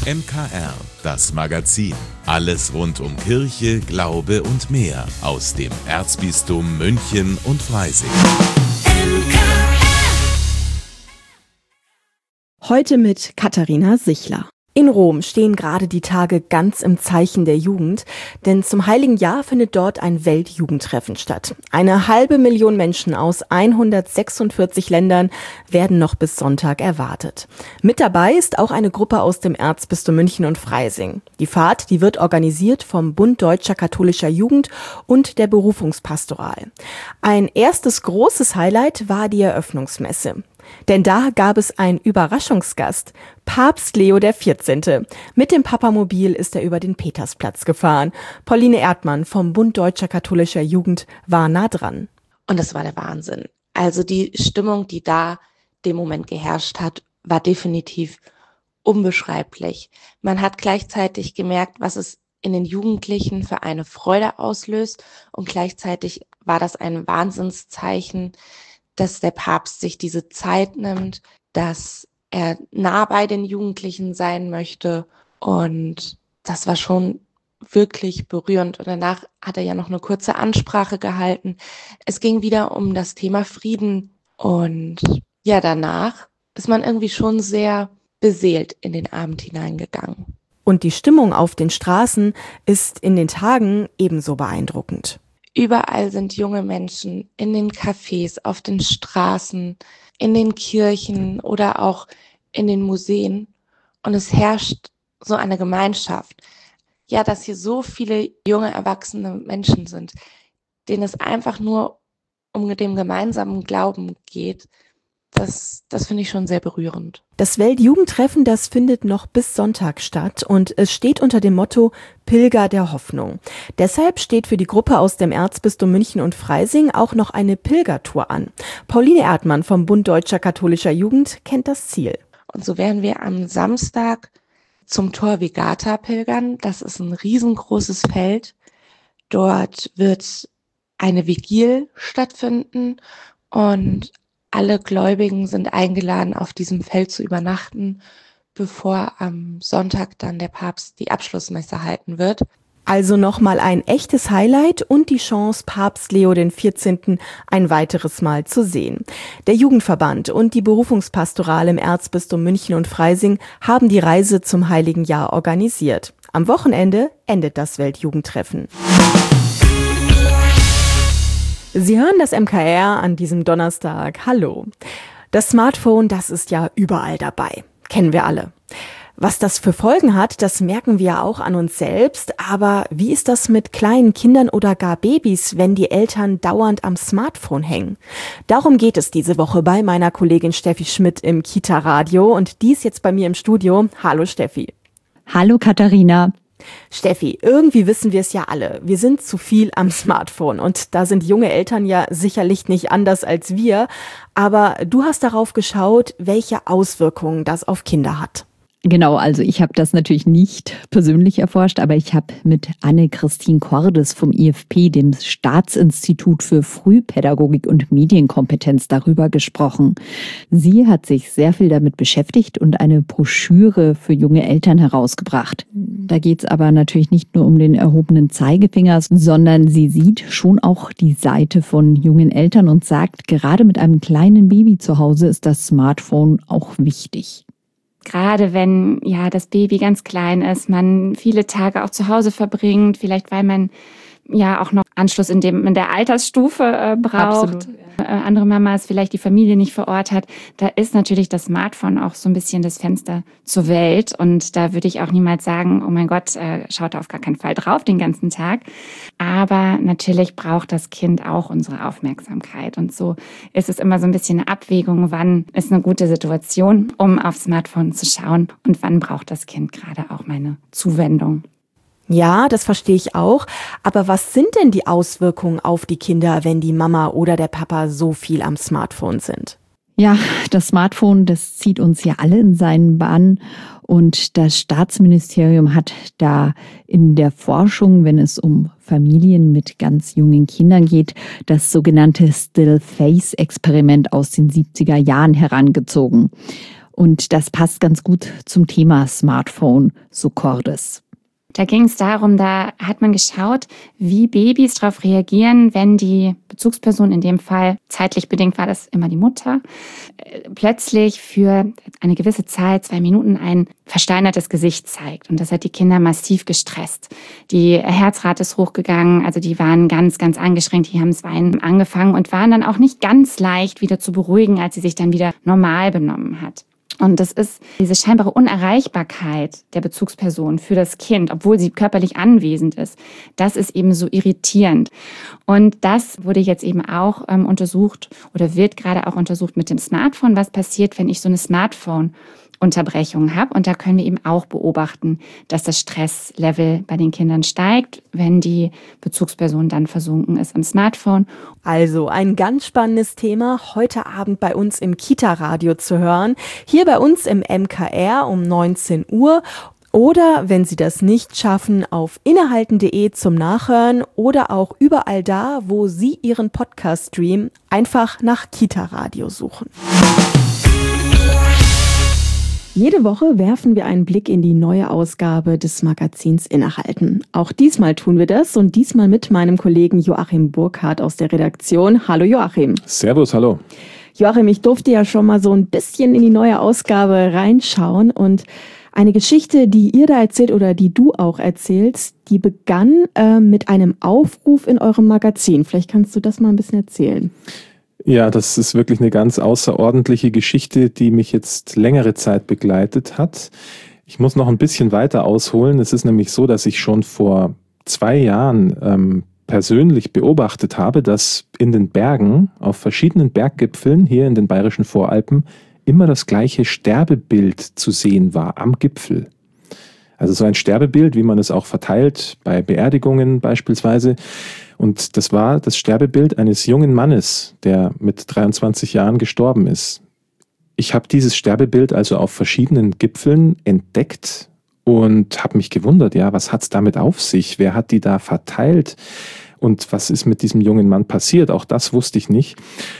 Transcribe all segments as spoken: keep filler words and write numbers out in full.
M K R, das Magazin. Alles rund um Kirche, Glaube und mehr aus dem Erzbistum München und Freising. Heute mit Katharina Sichler. In Rom stehen gerade die Tage ganz im Zeichen der Jugend, denn zum Heiligen Jahr findet dort ein Weltjugendtreffen statt. Eine halbe Million Menschen aus hundertsechsundvierzig Ländern werden noch bis Sonntag erwartet. Mit dabei ist auch eine Gruppe aus dem Erzbistum München und Freising. Die Fahrt, die wird organisiert vom Bund Deutscher Katholischer Jugend und der Berufungspastoral. Ein erstes großes Highlight war die Eröffnungsmesse. Denn da gab es einen Überraschungsgast, Papst Leo der vierzehnte. Mit dem Papamobil ist er über den Petersplatz gefahren. Pauline Erdmann vom Bund Deutscher Katholischer Jugend war nah dran. Und das war der Wahnsinn. Also die Stimmung, die da dem Moment geherrscht hat, war definitiv unbeschreiblich. Man hat gleichzeitig gemerkt, was es in den Jugendlichen für eine Freude auslöst, und gleichzeitig war das ein Wahnsinnszeichen, dass der Papst sich diese Zeit nimmt, dass er nah bei den Jugendlichen sein möchte, und das war schon wirklich berührend. Und danach hat er ja noch eine kurze Ansprache gehalten. Es ging wieder um das Thema Frieden, und ja, danach ist man irgendwie schon sehr beseelt in den Abend hineingegangen. Und die Stimmung auf den Straßen ist in den Tagen ebenso beeindruckend. Überall sind junge Menschen in den Cafés, auf den Straßen, in den Kirchen oder auch in den Museen. Und es herrscht so eine Gemeinschaft. Ja, dass hier so viele junge, erwachsene Menschen sind, denen es einfach nur um den gemeinsamen Glauben geht. Das, das finde ich schon sehr berührend. Das Weltjugendtreffen, das findet noch bis Sonntag statt, und es steht unter dem Motto Pilger der Hoffnung. Deshalb steht für die Gruppe aus dem Erzbistum München und Freising auch noch eine Pilgertour an. Pauline Erdmann vom Bund Deutscher Katholischer Jugend kennt das Ziel. Und so werden wir am Samstag zum Tor Vigata pilgern. Das ist ein riesengroßes Feld. Dort wird eine Vigil stattfinden, und alle Gläubigen sind eingeladen, auf diesem Feld zu übernachten, bevor am Sonntag dann der Papst die Abschlussmesse halten wird. Also nochmal ein echtes Highlight und die Chance, Papst Leo der vierzehnte ein weiteres Mal zu sehen. Der Jugendverband und die Berufungspastoral im Erzbistum München und Freising haben die Reise zum Heiligen Jahr organisiert. Am Wochenende endet das Weltjugendtreffen. Sie hören das M K R an diesem Donnerstag. Hallo. Das Smartphone, das ist ja überall dabei. Kennen wir alle. Was das für Folgen hat, das merken wir auch an uns selbst. Aber wie ist das mit kleinen Kindern oder gar Babys, wenn die Eltern dauernd am Smartphone hängen? Darum geht es diese Woche bei meiner Kollegin Steffi Schmidt im Kita-Radio. Und die ist jetzt bei mir im Studio. Hallo Steffi. Hallo Katharina. Steffi, irgendwie wissen wir es ja alle. Wir sind zu viel am Smartphone, und da sind junge Eltern ja sicherlich nicht anders als wir. Aber du hast darauf geschaut, welche Auswirkungen das auf Kinder hat. Genau, also ich habe das natürlich nicht persönlich erforscht, aber ich habe mit Anne-Christine Cordes vom I F P, dem Staatsinstitut für Frühpädagogik und Medienkompetenz, darüber gesprochen. Sie hat sich sehr viel damit beschäftigt und eine Broschüre für junge Eltern herausgebracht. Da geht es aber natürlich nicht nur um den erhobenen Zeigefinger, sondern sie sieht schon auch die Seite von jungen Eltern und sagt, gerade mit einem kleinen Baby zu Hause ist das Smartphone auch wichtig. Gerade wenn ja das Baby ganz klein ist, man viele Tage auch zu Hause verbringt, vielleicht weil man ja auch noch Anschluss in dem in der Altersstufe äh, braucht. Absolut. Äh, andere Mamas vielleicht die Familie nicht vor Ort hat. Da ist natürlich das Smartphone auch so ein bisschen das Fenster zur Welt. Und da würde ich auch niemals sagen, oh mein Gott, äh, schaut da auf gar keinen Fall drauf den ganzen Tag. Aber natürlich braucht das Kind auch unsere Aufmerksamkeit. Und so ist es immer so ein bisschen eine Abwägung, wann ist eine gute Situation, um aufs Smartphone zu schauen, und wann braucht das Kind gerade auch meine Zuwendung. Ja, das verstehe ich auch. Aber was sind denn die Auswirkungen auf die Kinder, wenn die Mama oder der Papa so viel am Smartphone sind? Ja, das Smartphone, das zieht uns ja alle in seinen Bann. Und das Staatsministerium hat da in der Forschung, wenn es um Familien mit ganz jungen Kindern geht, das sogenannte Still-Face-Experiment aus den siebziger Jahren herangezogen. Und das passt ganz gut zum Thema Smartphone, so Cordes. Da ging es darum, da hat man geschaut, wie Babys darauf reagieren, wenn die Bezugsperson, in dem Fall zeitlich bedingt war das immer die Mutter, plötzlich für eine gewisse Zeit, zwei Minuten, ein versteinertes Gesicht zeigt. Und das hat die Kinder massiv gestresst. Die Herzrate ist hochgegangen, also die waren ganz, ganz angeschränkt, die haben das Weinen angefangen und waren dann auch nicht ganz leicht wieder zu beruhigen, als sie sich dann wieder normal benommen hat. Und das ist diese scheinbare Unerreichbarkeit der Bezugsperson für das Kind, obwohl sie körperlich anwesend ist. Das ist eben so irritierend. Und das wurde jetzt eben auch ähm, untersucht oder wird gerade auch untersucht mit dem Smartphone. Was passiert, wenn ich so eine Smartphone-Unterbrechung habe? Und da können wir eben auch beobachten, dass das Stresslevel bei den Kindern steigt, wenn die Bezugsperson dann versunken ist am Smartphone. Also ein ganz spannendes Thema heute Abend bei uns im Kita-Radio zu hören. Hier bei uns im M K R um neunzehn Uhr. Oder, wenn Sie das nicht schaffen, auf innehalten punkt de zum Nachhören oder auch überall da, wo Sie Ihren Podcast streamen, einfach nach Kita-Radio suchen. Jede Woche werfen wir einen Blick in die neue Ausgabe des Magazins Innehalten. Auch diesmal tun wir das und diesmal mit meinem Kollegen Joachim Burkhardt aus der Redaktion. Hallo Joachim. Servus, hallo. Joachim, ich durfte ja schon mal so ein bisschen in die neue Ausgabe reinschauen und eine Geschichte, die ihr da erzählt oder die du auch erzählst, die begann äh, mit einem Aufruf in eurem Magazin. Vielleicht kannst du das mal ein bisschen erzählen. Ja, das ist wirklich eine ganz außerordentliche Geschichte, die mich jetzt längere Zeit begleitet hat. Ich muss noch ein bisschen weiter ausholen. Es ist nämlich so, dass ich schon vor zwei Jahren ähm, persönlich beobachtet habe, dass in den Bergen, auf verschiedenen Berggipfeln hier in den Bayerischen Voralpen, immer das gleiche Sterbebild zu sehen war am Gipfel. Also so ein Sterbebild, wie man es auch verteilt, bei Beerdigungen beispielsweise. Und das war das Sterbebild eines jungen Mannes, der mit dreiundzwanzig Jahren gestorben ist. Ich habe dieses Sterbebild also auf verschiedenen Gipfeln entdeckt und habe mich gewundert, ja, was hat's damit auf sich? Wer hat die da verteilt? Und was ist mit diesem jungen Mann passiert? Auch das wusste ich nicht.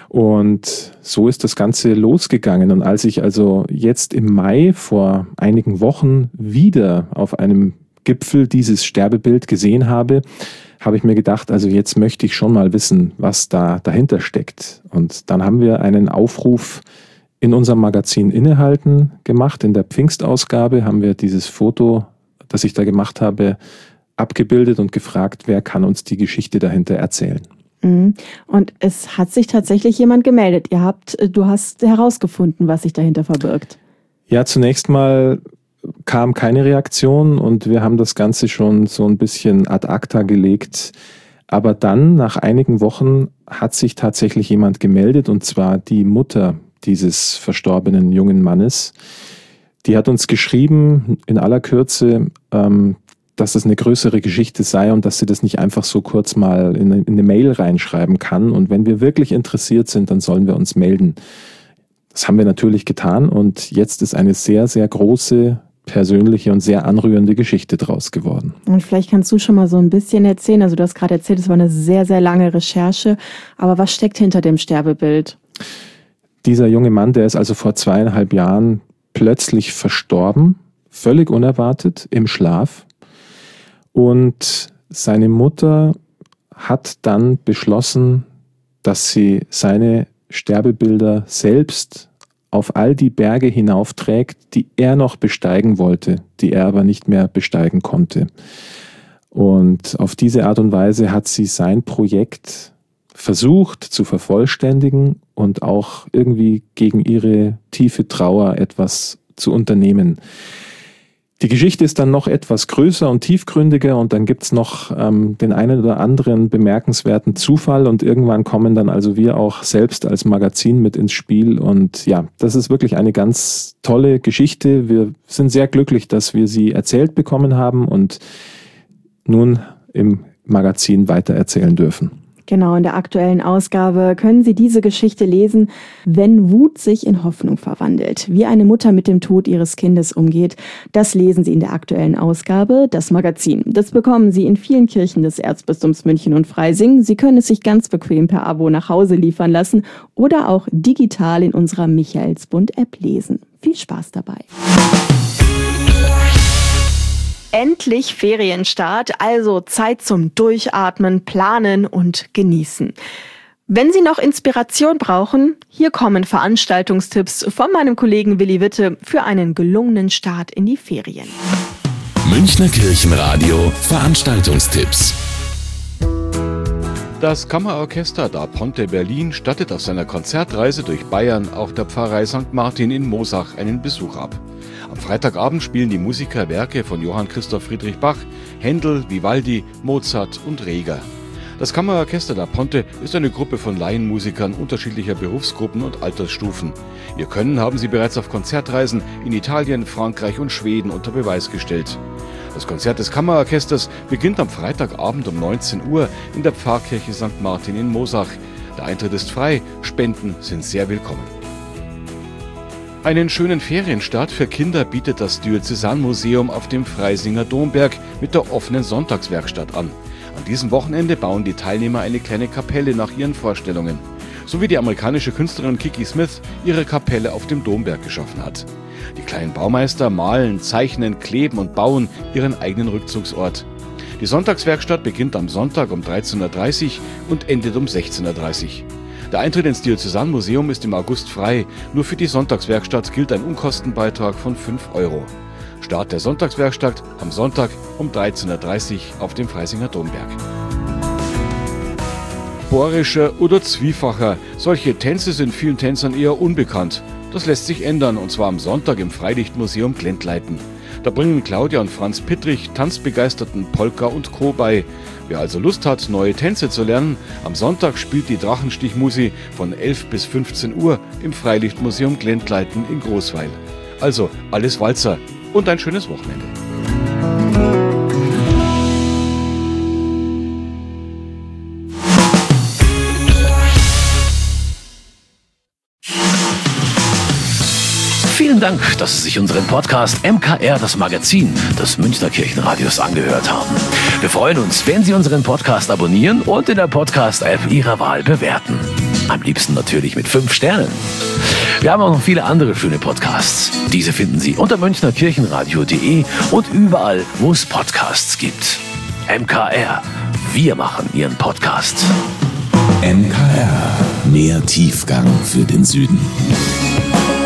Und so ist das Ganze losgegangen. Und als ich also jetzt im Mai vor einigen Wochen wieder auf einem Gipfel dieses Sterbebild gesehen habe, habe ich mir gedacht, also jetzt möchte ich schon mal wissen, was da dahinter steckt. Und dann haben wir einen Aufruf in unserem Magazin Innehalten gemacht. In der Pfingstausgabe haben wir dieses Foto, das ich da gemacht habe, abgebildet und gefragt, wer kann uns die Geschichte dahinter erzählen. Und es hat sich tatsächlich jemand gemeldet. Ihr habt, du hast herausgefunden, was sich dahinter verbirgt. Ja, zunächst mal kam keine Reaktion und wir haben das Ganze schon so ein bisschen ad acta gelegt. Aber dann, nach einigen Wochen, hat sich tatsächlich jemand gemeldet, und zwar die Mutter dieses verstorbenen jungen Mannes. Die hat uns geschrieben, in aller Kürze, ähm, dass das eine größere Geschichte sei und dass sie das nicht einfach so kurz mal in eine, in eine Mail reinschreiben kann. Und wenn wir wirklich interessiert sind, dann sollen wir uns melden. Das haben wir natürlich getan und jetzt ist eine sehr, sehr große, persönliche und sehr anrührende Geschichte draus geworden. Und vielleicht kannst du schon mal so ein bisschen erzählen. Also du hast gerade erzählt, es war eine sehr, sehr lange Recherche. Aber was steckt hinter dem Sterbebild? Dieser junge Mann, der ist also vor zweieinhalb Jahren plötzlich verstorben, völlig unerwartet, im Schlaf. Und seine Mutter hat dann beschlossen, dass sie seine Sterbebilder selbst auf all die Berge hinaufträgt, die er noch besteigen wollte, die er aber nicht mehr besteigen konnte. Und auf diese Art und Weise hat sie sein Projekt versucht zu vervollständigen und auch irgendwie gegen ihre tiefe Trauer etwas zu unternehmen. Die Geschichte ist dann noch etwas größer und tiefgründiger und dann gibt's noch ähm, den einen oder anderen bemerkenswerten Zufall und irgendwann kommen dann also wir auch selbst als Magazin mit ins Spiel und ja, das ist wirklich eine ganz tolle Geschichte. Wir sind sehr glücklich, dass wir sie erzählt bekommen haben und nun im Magazin weiter erzählen dürfen. Genau, in der aktuellen Ausgabe können Sie diese Geschichte lesen, wenn Wut sich in Hoffnung verwandelt. Wie eine Mutter mit dem Tod ihres Kindes umgeht, das lesen Sie in der aktuellen Ausgabe, das Magazin. Das bekommen Sie in vielen Kirchen des Erzbistums München und Freising. Sie können es sich ganz bequem per Abo nach Hause liefern lassen oder auch digital in unserer Michaelsbund-App lesen. Viel Spaß dabei. Endlich Ferienstart, also Zeit zum Durchatmen, Planen und Genießen. Wenn Sie noch Inspiration brauchen, hier kommen Veranstaltungstipps von meinem Kollegen Willi Witte für einen gelungenen Start in die Ferien. Münchner Kirchenradio Veranstaltungstipps. Das Kammerorchester da Ponte Berlin stattet auf seiner Konzertreise durch Bayern auch der Pfarrei Sankt Martin in Moosach einen Besuch ab. Am Freitagabend spielen die Musiker Werke von Johann Christoph Friedrich Bach, Händel, Vivaldi, Mozart und Reger. Das Kammerorchester da Ponte ist eine Gruppe von Laienmusikern unterschiedlicher Berufsgruppen und Altersstufen. Ihr Können haben sie bereits auf Konzertreisen in Italien, Frankreich und Schweden unter Beweis gestellt. Das Konzert des Kammerorchesters beginnt am Freitagabend um neunzehn Uhr in der Pfarrkirche Sankt Martin in Moosach. Der Eintritt ist frei, Spenden sind sehr willkommen. Einen schönen Ferienstart für Kinder bietet das Diözesanmuseum auf dem Freisinger Domberg mit der offenen Sonntagswerkstatt an. An diesem Wochenende bauen die Teilnehmer eine kleine Kapelle nach ihren Vorstellungen, so wie die amerikanische Künstlerin Kiki Smith ihre Kapelle auf dem Domberg geschaffen hat. Die kleinen Baumeister malen, zeichnen, kleben und bauen ihren eigenen Rückzugsort. Die Sonntagswerkstatt beginnt am Sonntag um dreizehn Uhr dreißig und endet um sechzehn Uhr dreißig. Der Eintritt ins Diözesanmuseum ist im August frei. Nur für die Sonntagswerkstatt gilt ein Unkostenbeitrag von fünf Euro. Start der Sonntagswerkstatt am Sonntag um dreizehn Uhr dreißig auf dem Freisinger Domberg. Bohrischer oder Zwiefacher. Solche Tänze sind vielen Tänzern eher unbekannt. Das lässt sich ändern, und zwar am Sonntag im Freilichtmuseum Glentleiten. Da bringen Claudia und Franz Pittrich Tanzbegeisterten Polka und Co. bei. Wer also Lust hat, neue Tänze zu lernen, am Sonntag spielt die Drachenstichmusi von elf bis fünfzehn Uhr im Freilichtmuseum Glentleiten in Großweil. Also alles Walzer und ein schönes Wochenende. Vielen Dank, dass Sie sich unseren Podcast M K R, das Magazin des Münchner Kirchenradios, angehört haben. Wir freuen uns, wenn Sie unseren Podcast abonnieren und in der Podcast-App Ihrer Wahl bewerten. Am liebsten natürlich mit fünf Sternen. Wir haben auch noch viele andere schöne Podcasts. Diese finden Sie unter münchner kirchenradio punkt de und überall, wo es Podcasts gibt. M K R, wir machen Ihren Podcast. M K R, mehr Tiefgang für den Süden.